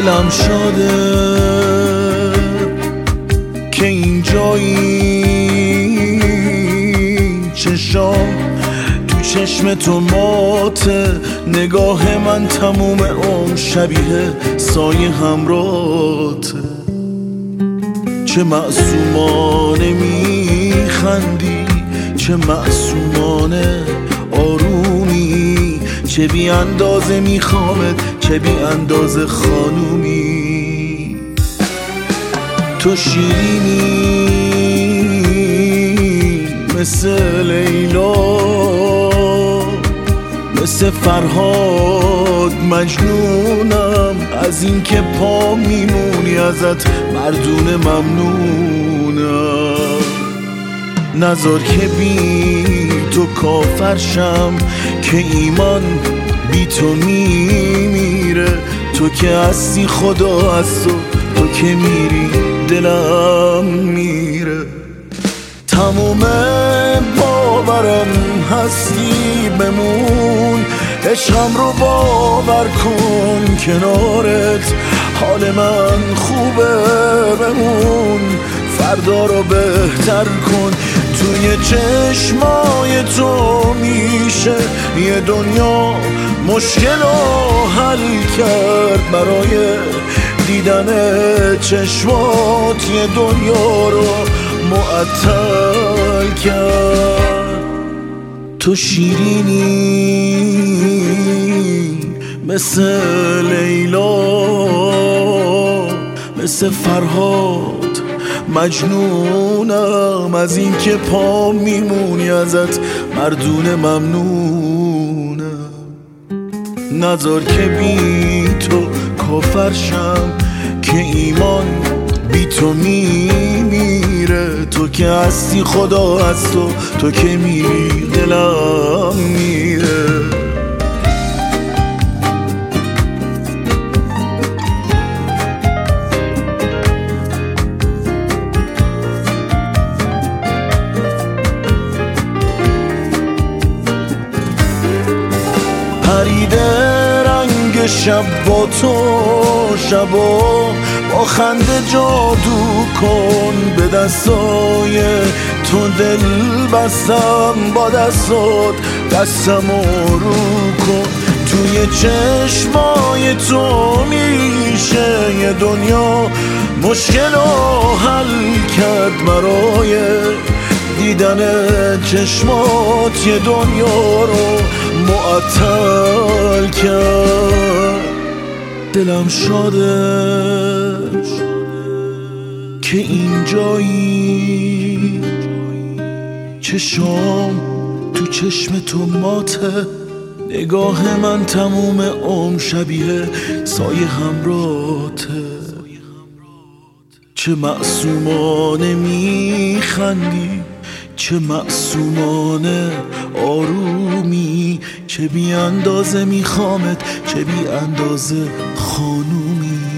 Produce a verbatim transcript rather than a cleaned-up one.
دلم شاده که اینجایی، چشام تو چشم تو ماته، نگاه من تموم عمر شبیه سایه همراته. چه معصومانه میخندی، چه معصومانه آرومی، چه بی اندازه میخوامت، چه بی اندازه خانومی. تو شیرینی مثل لیلا، مثل فرهاد مجنونم از این که پا میمونی ازت مردونه ممنونم. نذار که بی تو کافرشم که ایمان بی تو میمیره. تو که هستی خدا از تو، تو که میری دلم میره. تموم باورم هستی بمون، عشقم رو باور کن کنارت، حال من خوبه بمون، فردا رو بهتر کن. توی چشمای تو میشه یه دنیا مشکل رو حل کرد، برای دیدن چشمات یه دنیا رو معطل کرد. تو شیرینی مثل لیلا، مثل فرهاد مجنونم از این که پا میمونی ازت مردونه ممنونم. نذار که بی تو کافرشم که ایمان بی تو میمیره. تو که هستی خدا از تو، تو که میری دلم میره. پریده رنگ شب با تو، شبا با خنده جادو کن، به دستای تو دل بستم، با دستات دستمو رو کن. توی چشمای تو میشه یه دنیا مشکل رو حل کرد، برای دیدن چشمات یه دنیا رو معطل کرد. دلم شاده که اینجایی، چشام تو چشم تو ماته، نگاه من تموم عمر شبیه سایه همراته. چه معصومانه میخندی، چه معصومانه آرومی، چه بی اندازه میخوامت، چه بی اندازه خانومی.